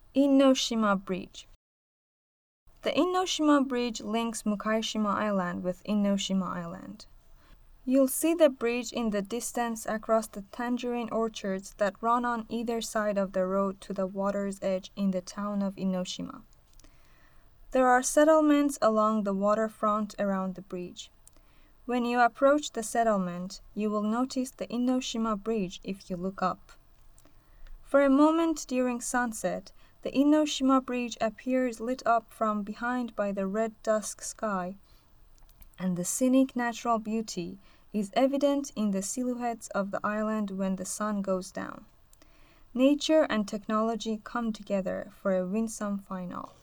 Innoshima Bridge. The Innoshima Bridge links Mukaishima Island with Innoshima Island. You'll see the bridge in the distance across the tangerine orchards that run on either side of the road to the water's edge in the town of Innoshima. There are settlements along the waterfront around the bridge. When you approach the settlement, you will notice the Innoshima Bridge if you look up. For a moment during sunset, the Innoshima Bridge appears lit up from behind by the red dusk sky, and the scenic natural beauty is evident in the silhouettes of the island when the sun goes down. Nature and technology come together for a winsome final.